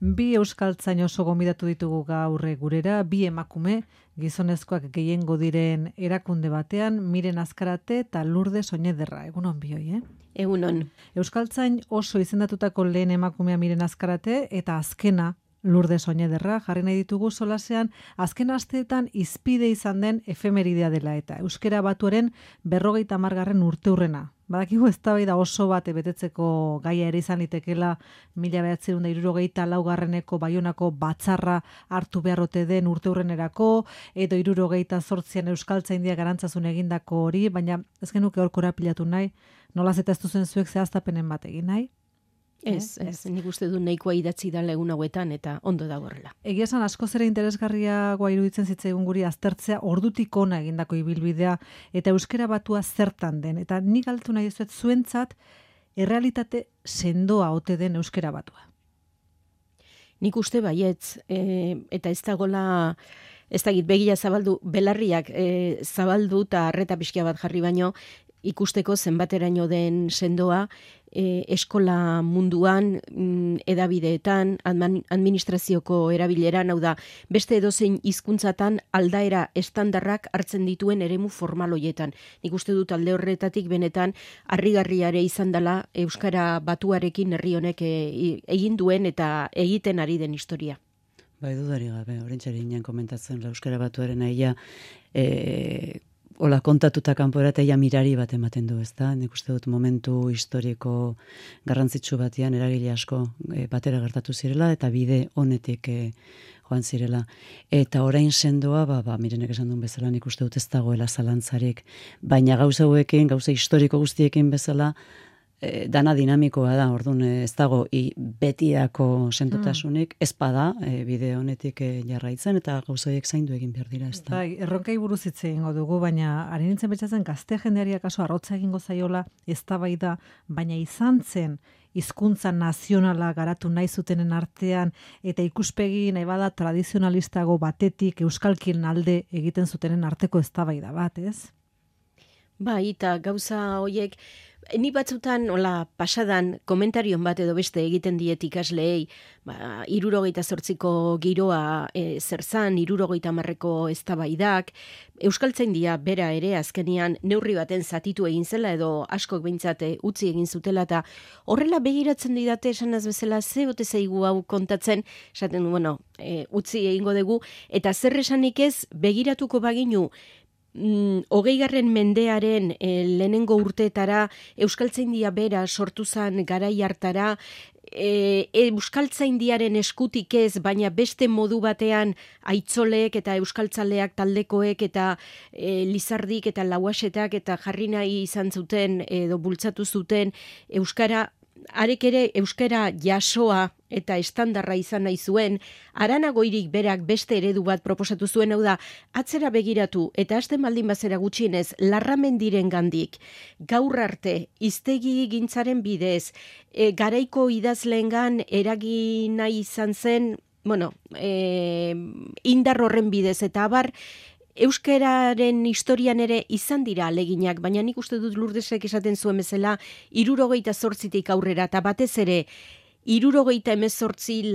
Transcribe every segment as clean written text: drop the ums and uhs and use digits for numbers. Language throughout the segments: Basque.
Bi euskaltzain oso gonbidatu ditugu gaur gurera, bi emakume, gizonezkoak gehiengo diren erakunde batean, Miren Azkarate eta Lourdes Oñederra. Egunon bioi, Egunon. Euskaltzain oso izendatutako lehen emakumea Miren Azkarate eta azkena Lourdes Oñederra jarri nahi ditugu solasean, azken asteetan izpide izan den efemeridea dela eta euskera batuaren 50. urteurrena. Badakigu eztabaida oso bat betetzeko gaia ere izan litekela 1964 Baionako batzarra hartu beharrote den urteurrenerako, edo 1968 Euskaltzaindia Garantzazun egindako hori, baina ez genuke hor korapilatu nahi, nolaz eta ez duzen zuek zehaztapenen bat egin nahi? Ez, nik uste du nahikoa idatzi da egun hauetan eta ondo da horrela. Egia esan askoz ere interesgarriagoa iruditzen zitzaigun guri aztertzea ordutik ona egindako ibilbidea eta euskera batua zertan den. Eta nik galdetu nahi dizuet zuentzat errealitate sendoa ote den euskera batua. Nik uste baietz, eta ez dagoela, ez dakit begia zabaldu, belarriak zabaldu eta arreta pixkia bat jarri baino, ikusteko zenbateraino den sendoa, eskola munduan, edabideetan, administrazioko erabileran, hau da, beste edozein hizkuntzatan aldaera estandarrak hartzen dituen eremu formal hoietan. Nik uste dut alde horretatik benetan harrigarriare izan dela euskara batuarekin herri honek egin duen eta egiten ari den historia. Bai, dudari gabe, orentxari ginen komentatzen euskara batuaren aia, hola kontatuta kanpora eta mirari bat ematen du, ezta? Nik uste dut momentu historiko garrantzitsu batean eragile asko batera gertatu zirela eta bide honetik joan zirela. Eta orain sendoa, Mirenek esan duen bezala, nik uste dut ez dagoela zalantzarik, baina gauza hauekin, gauza historiko guztiekin bezala, dana dinamikoa da, orduan ez dago betiako sendotasunik, ez bada bide honetik jarraitzen eta gauzoiek zaindu egin behar dira, ez da. Bai, erronkai buruz hitz egingo dugu, baina ari nintzen betxatzen gazte jendeari akaso arrotza egingo zaiola eztabaida, baina izan zen hizkuntza nazionala garatu nahi zutenen artean eta ikuspegi nahi bada tradizionalistago batetik euskalkien alde egiten zutenen arteko eztabaida bat, ez? Bai, eta gauza horiek, ni batzutan, pasadan, komentarion bat edo beste egiten diet ikasleei, 68ko giroa zerzan, 70ko eztabaidak, Euskaltzaindia bera ere azkenean neurri baten zatitu egin zela edo askok behintzat utzi egin zutela eta horrela begiratzen didate esanaz bezala ze ote zaigu hau kontatzen, esaten du, utzi egingo dugu, eta zer esanik ez begiratuko baginu 20. mendearen lehenengo urteetara Euskaltzaindia bera sortu zen garai hartara, Euskaltzaindiaren eskutik ez, baina beste modu batean aitzolek eta euskaltzaleak taldekoek eta Lizardik eta Lauaxetak eta jarri nahi izan zuten edo bultzatu zuten euskara, arek ere euskara jasoa eta estandarra izan nahi zuen, Arana Goirik berak beste eredu bat proposatu zuen, hau da, atzera begiratu eta hasten baldin bazera gutxienez Larramendiren gandik, gaur arte, hiztegi gintzaren bidez, garaiko idazleengan eragin nahi izan zen, indar horren bidez eta abar, euskararen historian ere izan dira aleginak, baina nik uste dut Lourdesek esaten zuen bezala 78tik aurrera, eta batez ere 78,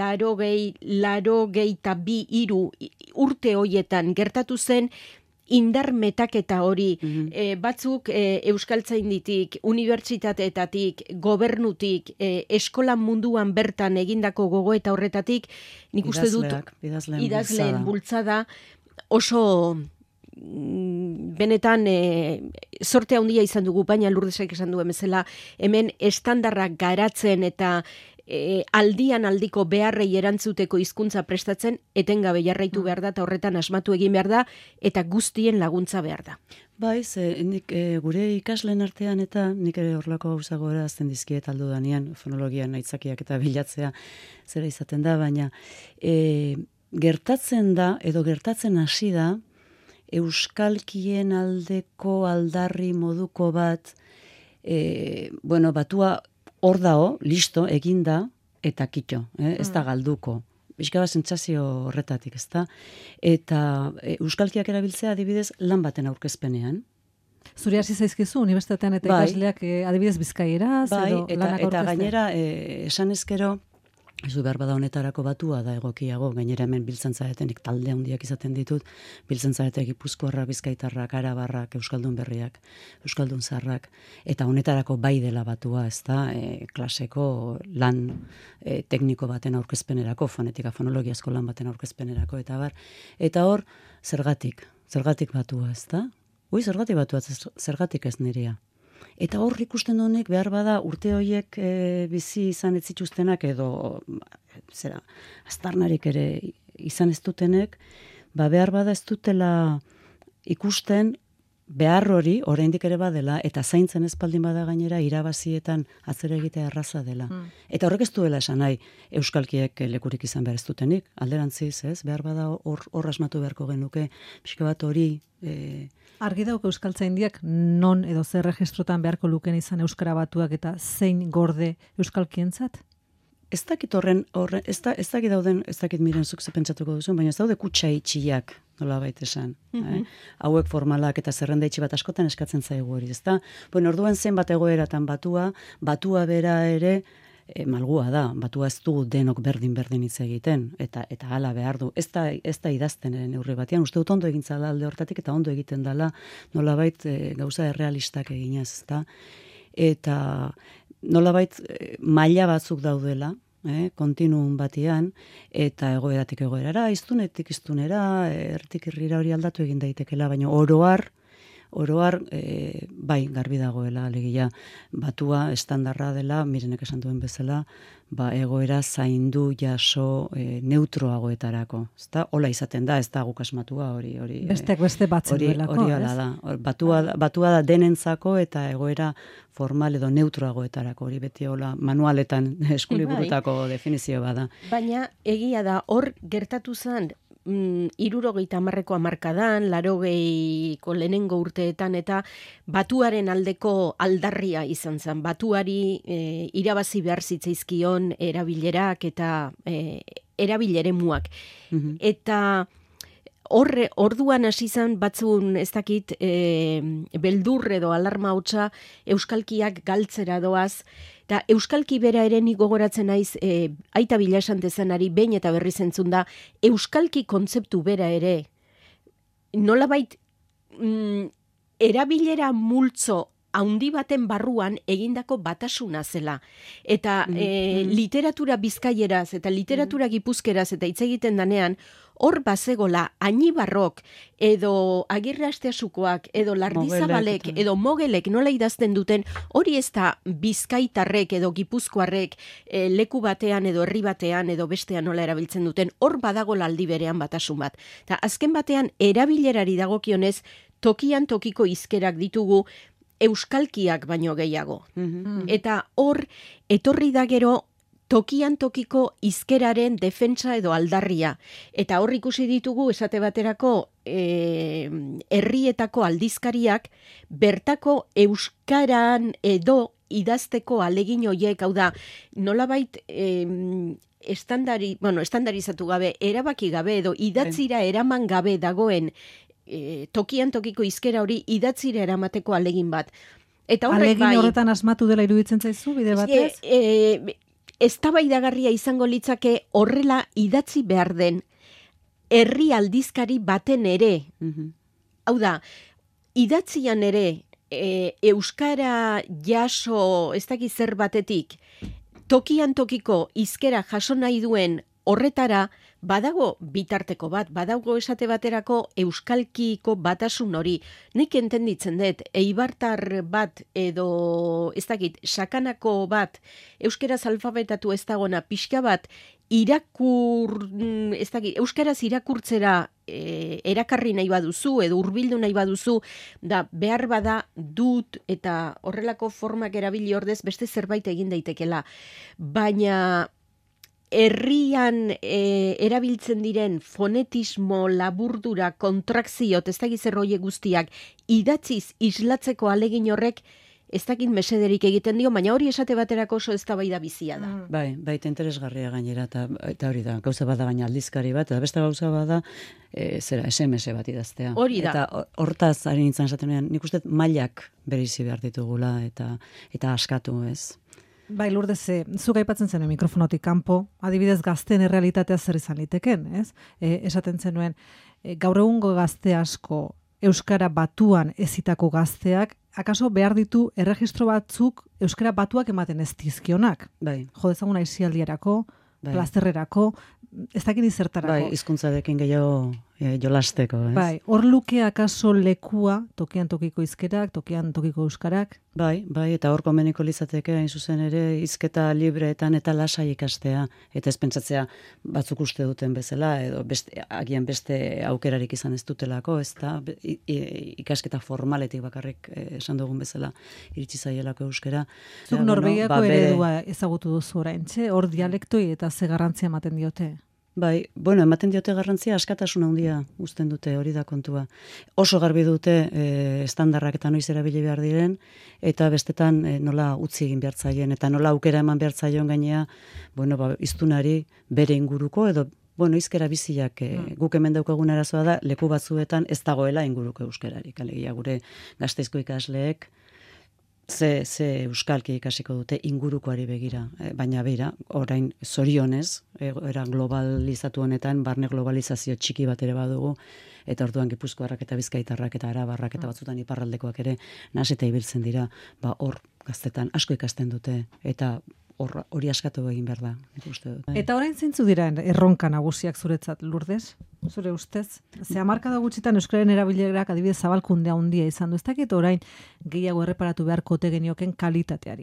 82 urte hoietan gertatu zen indar metaketa hori, batzuk Euskaltzainditik, unibertsitateetatik, gobernutik, eskola munduan bertan egindako gogoeta horretatik, nik uste dut idazleen bultzada, oso benetan sorte handia izan dugu, baina Lourdesek esan duen bezala, hemen estandarrak garatzen eta aldian aldiko beharrei erantzuteko hizkuntza prestatzen, etengabe jarraitu behar da, eta horretan asmatu egin behar da, eta guztien laguntza behar da. Bai, nik gure ikasleen artean eta nik ere horlako gauza gora azten dizkiet aldu danean, fonologian aitzakiak eta bilatzea zera izaten da, baina gertatzen da, edo gertatzen hasi da, euskalkien aldeko aldarri moduko bat, batua hor dao, listo, eginda, eta kitxo, ez da galduko. Bizkaba sentsazio horretatik, ez da? Eta euskalkiak erabiltzea adibidez lan baten aurkezpenean. Zuri hasi zaizkizu, unibertsitatean eta ikasleak adibidez bizkaieraz, edo lanak aurkeztea. Eta gainera, esan ezkero, Ez du behar bada honetarako batua da egokiago, gainera hemen biltzen zaretenik talde handiak izaten ditut, biltzen zarete Gipuzkoarrak, Bizkaitarrak, Arabarrak, Euskaldun berriak, Euskaldun zaharrak, eta honetarako bai dela batua, ez da, klaseko lan tekniko baten aurkezpenerako, fonetika, fonologiazko lan baten aurkezpenerako, eta bar. Eta hor, zergatik batua, ez da? Zergatik batua, zergatik ez nirea. Eta hor ikusten honek behar bada urte horiek bizi izan ez zituztenak edo aztarnarik ere izan ez dutenek, behar bada ez dutela ikusten behar hori oraindik ere badela eta zaintzen espaldin bada gainera irabazietan atzera egitea erraza dela. Eta horrek ez duela esan nahi euskalkiek lekurik izan behar ez dutenik, alderantziz, ez? Behar bada hor asmatu beharko genuke, pixka bat hori... Argi dauk euskaltzaindiak non edo zer registrotan beharko luken izan euskara batuak eta zein gorde euskalkientzat? Ez dakit ez dakit miren zuk ze pentsatuko duzun, baina ez daude kutxa itxiak, nola baita esan. Hauek formalak eta zerrenda itxi bat askotan eskatzen zaigu hori, ez da? Bueno, orduan zenbat egoeratan batua bera ere, malgua da, batua ez du denok berdin hitz egiten, eta hala behar du. Ez da idazten neurri batean, uste dut ondo egintzala alde hortatik, eta ondo egiten dela, nolabait gauza errealistak eginez, ezta? Eta nolabait maila batzuk daudela, kontinuum batean, eta egoeratik egoerara, iztunetik iztunera, ertik irrira hori aldatu egin daitekela, baina oroar, bai, garbi dagoela, alegia, batua estandarra dela, mirenek esan duen bezala, egoera zaindu jaso neutroagoetarako. Ezta? Hola izaten da, ez da guk asmatua hori. Besteak beste batzen duelako, hori hala da. Batua da denentzako eta egoera formal edo neutroagoetarako, hori beti hola manualetan eskuliburutako definizio bada. Baina egia da, hor gertatu zen, 70ko hamarkadan, 80ko lehenengo urteetan eta batuaren aldeko aldarria izan zen. Batuari irabazi behar zitzaizkion erabilerak eta erabileremuak. Eta orduan hasi zen batzun ez dakit beldur edo alarma hotza euskalkiak galtzera doaz. Eta euskalki bera ere nik gogoratzen naiz Aita Bilasante zenari behin eta berriz entzun da, euskalki kontzeptu bera ere nolabait erabilera multzo haundi baten barruan egindako batasuna zela. Eta literatura bizkaieraz eta literatura gipuzkeraz eta hitz egiten danean, hor bazegola Añibarrok edo Agirre Asteasukoak edo Lardizabalek edo Mogelek nola idazten duten, hori ez da bizkaitarrek edo gipuzkoarrek leku batean edo herri batean edo bestean nola erabiltzen duten, hor badagola aldi berean batasun bat. Eta azken batean erabilerari dagokionez tokian tokiko hizkerak ditugu euskalkiak baino gehiago. Eta hor etorri da gero tokian tokiko hizkeraren defentsa edo aldarria. Eta hor ikusi ditugu esate baterako herrietako aldizkariak bertako euskaran edo idazteko alegin hoiek, hau da, nolabait estandarizatu gabe, erabaki gabe edo idatzira eraman gabe dagoen tokian tokiko hizkera hori idatzira eramateko alegin bat. Eta horrek bai, alegin horretan asmatu dela iruditzen zaizu, bide batez? Eztabaidagarria izango litzake horrela idatzi behar den herri aldizkari baten ere. Hau da, idatzian ere euskara jaso ez dakit zer batetik tokian tokiko hizkera jaso nahi duen horretara badago bitarteko bat, badago esate baterako euskalkiko batasun hori. Nik entenditzen dut, eibartar bat edo ez dakit, sakanako bat, euskaraz alfabetatu ez dagona pixka bat, euskaraz irakurtzera erakarri nahi baduzu edo hurbildu nahi baduzu, da behar bada dut eta horrelako formak erabili ordez beste zerbait egin daitekela. Baina herrian erabiltzen diren fonetismo, laburdura, kontrakzio, ez dakit zer horiek guztiak idatziz islatzeko alegin horrek ez dakit mesederik egiten dio, baina hori esate baterako oso eztabaida bizia da. Bai, eta interesgarria gainera, eta hori da, gauza bada baina aldizkari bat, eta beste gauza bada, SMS bat idaztea. Hori da. Eta hortaz, ari nintzen esaten, nik uste mailak bereizi behar ditugula, eta askatu, ez? Bai, Lourdes, zuk aipatzen zenuen mikrofonotik kanpo, adibidez gazteen errealitatea zer izan liteken, ez? Esaten zenuen, gaur egungo gazte asko euskara batuan ezitako gazteak, akaso behar ditu erregistro batzuk euskara batuak ematen ez dizkionak. Bai. Jo dezagun aisialdirako, Bai. plazterrerako, ez dakit zertarako. Bai, hizkuntzarekin gehiago jolasteko, ez? Bai, hor luke akaso lekua, tokian tokiko hizkerak, tokian tokiko euskarak? Bai, eta hor komeniko litzateke hain zuzen ere hizketa libreetan eta lasai ikastea, eta ez pentsatzea batzuk uste duten bezala, edo agian beste aukerarik izan ez dutelako, ez da, ikasketa formaletik bakarrik esan dugun bezala iritsi zaielako euskera. Zuk Norvegiako eredua ezagutu duzu oraintxe, hor dialektoi eta ze garrantzia ematen diote? Bai, ematen diote garrantzia, askatasuna handia uzten dute, hori da kontua. Oso garbi dute estandarrak eta noiz erabili behar diren, eta bestetan nola utzi egin behar zaien, eta nola aukera eman behar zaion gainea, hiztunari bere inguruko, edo hizkera biziak guk hemen daukagun arazoa da, leku batzuetan ez dagoela inguruko euskerarik. Alegia gure Gasteizko ikasleek, ze euskalki ikasiko dute ingurukoari begira, baina beira, orain zorionez, era globalizatu honetan, barne globalizazio txiki bat ere badugu, eta orduan Gipuzkoarrak eta Bizkaitarrak eta Arabarrak eta batzutan iparraldekoak ere naseta ibiltzen dira, hor gaztetan asko ikasten dute, eta hori askatu egin behar da, nik uste dut. Eta orain zeintzu dira erronka nagusiak zuretzat, Lourdes? Zure ustez? Ze hamarkada gutxitan euskararen erabilerak adibidez zabalkundea handia izan du, ez dakit orain gehiago erreparatu beharko ote genioken kalitateari.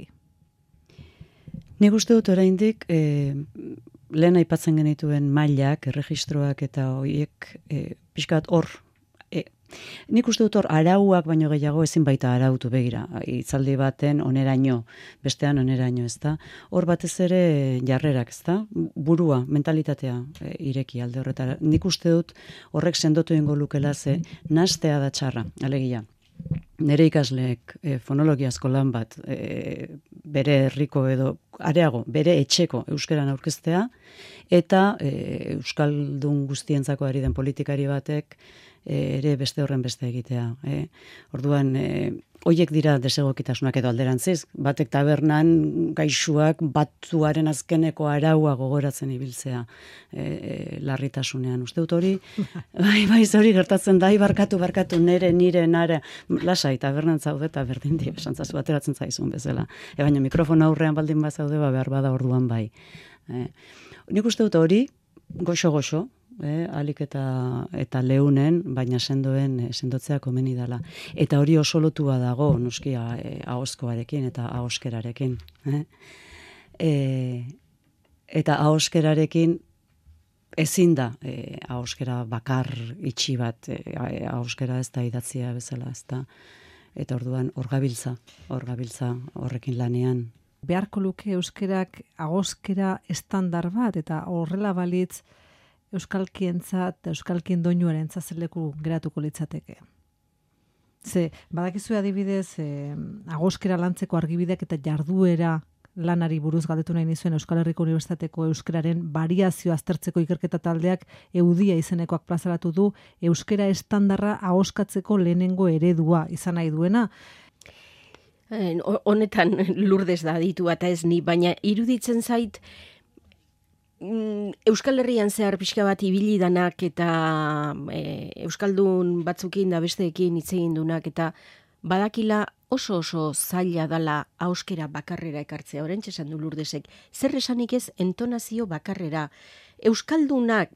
Nik uste dut oraindik lehen aipatzen genituen mailak, erregistroak eta horiek pixkat hor. Nik uste dut hor arauak baino gehiago ezin baita arautu begira. Hitzaldi baten oneraino, bestean oneraino, ezta? Hor batez ere jarrerak, ezta? Burua, mentalitatea ireki alde horretara. Nik uste dut horrek sendotu ingo lukela ze nastea da txarra, alegia. Nere ikasleek fonologiazko lan bat bere herriko edo areago, bere etxeko euskeran aurkeztea eta euskaldun guztientzako ari den politikari batek ere beste horren beste egitea. Orduan, hoiek dira desegokitasunak edo alderantziz, batek tabernan gaixuak batzuaren azkeneko araua gogoratzen ibiltzea larritasunean. Uste dut hori, bai, hori gertatzen da, barkatu, nire, lasai, tabernan zaude eta berdin di, esantzazu ateratzen zaizun bezala. Baina mikrofona aurrean baldin bazaude, behar bada orduan bai. Nik uste dut hori, goxo, alik eta leunen, baina sendotzea komeni dela. Eta hori oso lotua dago, noski ahozkoarekin eta ahoskerarekin. Eta ahoskerarekin ezin da ahoskera bakar itxi bat, ahoskera ez da idatzia bezala, ez da. Eta orduan hor gabiltza horrekin lanean. Beharko luke euskerak ahoskera estandar bat, eta horrela balitz euskalkientzat, euskalkien doinuarentzat zeleku geratuko litzateke. Ze, badakizue adibidez, ahoskera lantzeko argibideak eta jarduera lanari buruz galdetu nahi nizuen Euskal Herriko Unibertsitateko euskararen variazio aztertzeko ikerketa taldeak eudia izenekoak plazaratu du euskera estandarra ahoskatzeko lehenengo eredua izan nahi duena. Honetan Lourdes da aditua eta ez ni, baina iruditzen zait Euskal Herrian zehar pixka bat ibili danak eta euskaldun batzukin da besteekin hitz egin dunak eta badakila oso zaila dala ahoskera bakarrera ekartzea. Oraintxe esan du Lourdesek, zer esanik ez entonazio bakarrera. Euskaldunak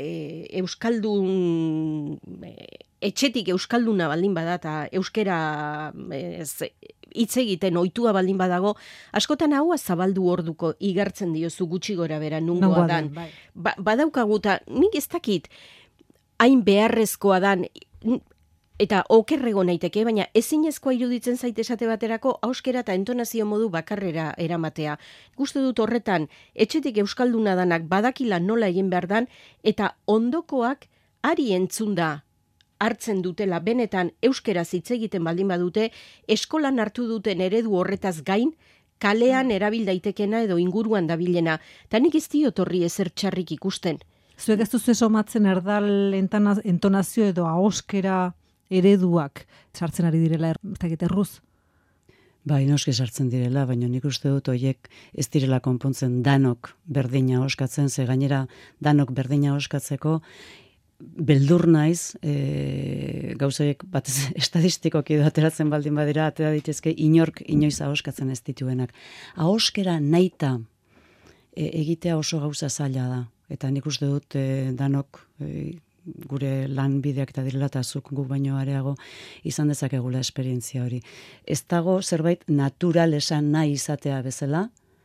euskaldun etxetik euskalduna baldin bada eta euskera hitz egiten ohitua baldin badago, askotan haua zabaldu orduko igartzen diozu gutxi gora bera nungoa dan. Badaukaguta, nik ez dakit hain beharrezkoa dan eta okerrego naiteke, baina ezinezkoa iruditzen zait esate baterako ahoskera eta entonazio modu bakarrera eramatea. Gustu dut horretan, etxetik euskalduna danak badakila nola egin behar dan, eta ondokoak ari entzunda hartzen dutela benetan euskeraz hitz egiten baldin badute, eskolan hartu duten eredu horretaz gain, kalean erabil daitekena edo inguruan dabilena. Ta nik ez diot horri ezer txarrik ikusten. Zuek ez duzu somatzen erdal entonazio edo ahoskera ereduak sartzen ari direla erruz? Bai, noski sartzen direla, baina nik uste dut horiek ez direla konpontzen danok berdina oskatzen, ze gainera danok berdina oskatzeko, beldur naiz, gauzaiek batez estadistikoki edo ateratzen baldin badira, atera ditezke inork inoiz ahoskatzen ez dituenak. Ahoskera nahita egitea oso gauza zaila da. Eta nik uste dut danok gure lanbideak eta direla eta zuk guk baino areago izan dezakegula esperientzia hori. Ez dago zerbait natural esan nahi izatea bezala,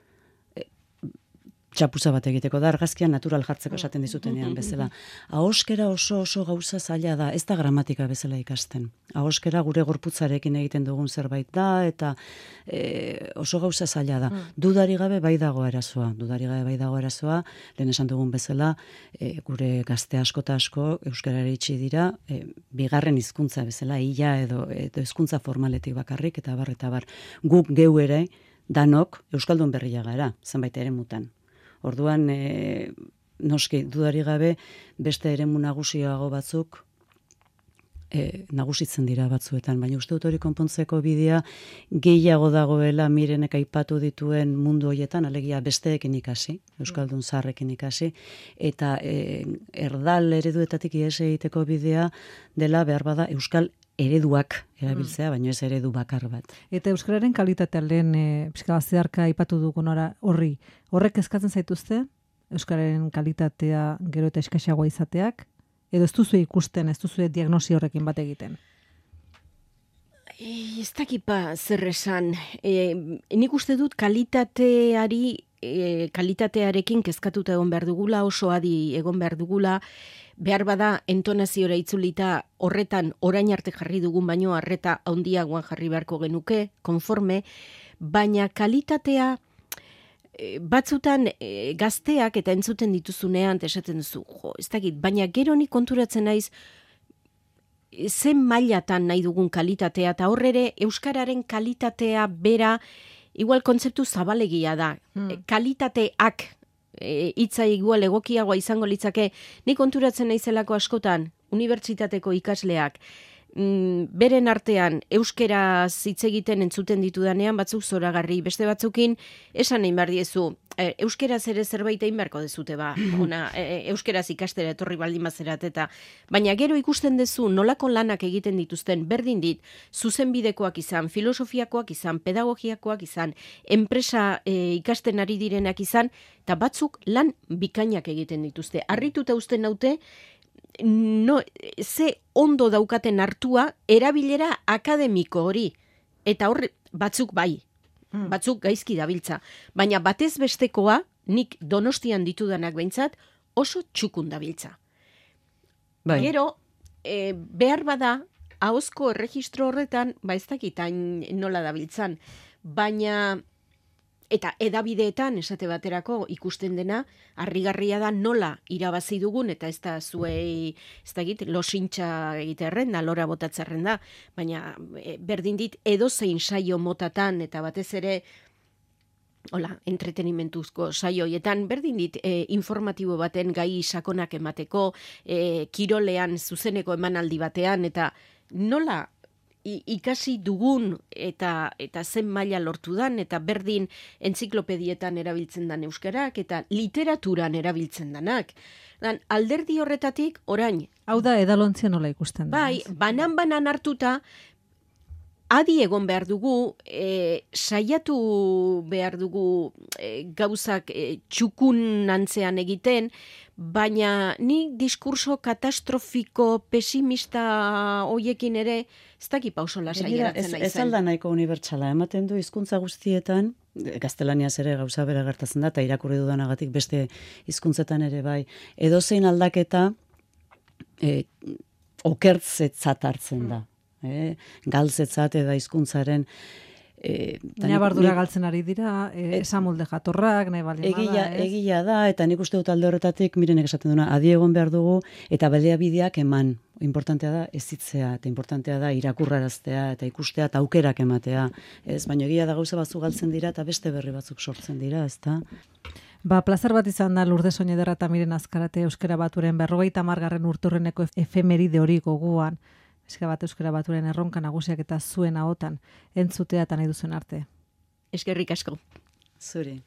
txapuza bat egiteko da, argazkian natural jartzeko esaten dizutenean bezala. Ahoskera oso gauza zaila da, ez da gramatika bezala ikasten. Ahoskera gure gorputzarekin egiten dugun zerbait da, eta oso gauza zaila da. Dudari gabe bai dago erazoa. Lehen esan dugun bezala, gure gazte asko eta asko euskarara itxi dira, bigarren hizkuntza bezala, ia edo hizkuntza formaletik bakarrik, eta bar. Guk geu ere, danok euskaldun berria gara, zenbait eremutan. Orduan, noski, dudari gabe, beste eremu nagusiago batzuk nagusitzen dira batzuetan, baina uste dut hori konpontzeko bidea gehiago dagoela Mirenek aipatu dituen mundu hoietan, alegia besteekin ikasi, euskaldun zaharrekin ikasi, eta erdal ereduetatik ihes egiteko bidea dela behar bada euskal ereduak erabiltzea, baino ez eredu bakar bat. Eta euskararen kalitatea lehen pixka zeharka aipatu dugun horrek eskatzen zaituzte? Euskararen kalitatea gero eta eskaxagoa izateak? Edo ez duzu ikusten, ez duzu diagnosi horrekin bat egiten? Ez dakipa zer esan. Nik uste dut kalitatearekin kezkatuta egon behar dugula, oso adi egon behar dugula, behar bada entonaziora itzulita horretan orain arte jarri dugun baino arreta handiagoan jarri beharko genuke, konforme, baina kalitatea batzutan gazteak eta entzuten dituzunean esaten duzu, ez dakit, baina gero nik konturatzen naiz zen mailatan nahi dugun kalitatea, eta horrere euskararen kalitatea bera igual kontzeptu zabalegia da. Kalitateak hitza igual egokiagoa izango litzake, nik konturatzen naizelako askotan unibertsitateko ikasleak beren artean euskeraz hitz egiten entzuten ditudanean batzuk zoragarri, beste batzukin esan nahi behar diezu, euskeraz ere zerbait egin beharko dezute euskeraz ikastera etorri baldin bazerat eta baina gero ikusten dezu nolako lanak egiten dituzten berdin dit, zuzenbidekoak izan, filosofiakoak izan, pedagogiakoak izan, enpresa ikasten ari direnak izan, eta batzuk lan bikainak egiten dituzte. Harrituta uzten naute, ze ondo daukaten hartua erabilera akademiko hori. Eta hor batzuk bai, batzuk gaizki dabiltza. Baina batez bestekoa, nik Donostian ditudanak behintzat, oso txukun dabiltza. Bai. Gero, behar bada, ahozko erregistro horretan, ez dakit nola dabiltzan, baina eta edabideetan esate baterako ikusten dena, harrigarria da nola irabazi dugun, eta ez da zuei, ez da egit, losintxa egiterren da, lora botatzerren da, baina berdin dit edozein saio motatan, eta batez ere, entretenimentuzko saioietan, berdin dit informatibo baten gai sakonak emateko, kirolean zuzeneko emanaldi batean, eta nola ikasi dugun eta zen maila lortu dan, eta berdin entziklopedietan erabiltzen dan euskarak, eta literaturan erabiltzen danak. Alderdi horretatik, orain. Hau da, edalontzia nola ikusten da. Bai, banan hartuta, adi egon behar dugu, saiatu behar dugu gauzak txukun antzean egiten, baina ni diskurso katastrofiko pesimista hoiekin ere, ez dakipa oso lasai geratzen naizen. Ez alda nahiko unibertsala, ematen du hizkuntza guztietan, gaztelaniaz ere gauza bera gertatzen da, eta irakurri dudanagatik beste hizkuntzetan ere bai, edozein aldaketa okertzetzat hartzen da. Galtzetzat eta hizkuntzaren Nabardura galtzen ari dira, esamolde jatorrak, nahi baldin bada. Egia da, eta nik uste dut alde horretatik, Mirenek esaten duna, adi egon behar dugu, eta baliabideak eman. Importantea da ezitzea, eta importantea da irakurraraztea, eta ikustea, eta aukerak ematea. Baina egia da gauza batzuk galtzen dira, eta beste berri batzuk sortzen dira, ez da? Plazer bat izan da Lourdes Oñederra eta Miren Azkarate euskara baturen 50. urteurreneko efemeride hori gogoan Pixka bat euskara batuaren erronka nagusiak eta zuen ahotan entzutea eta nahi duzuen arte. Eskerrik asko. Zuri.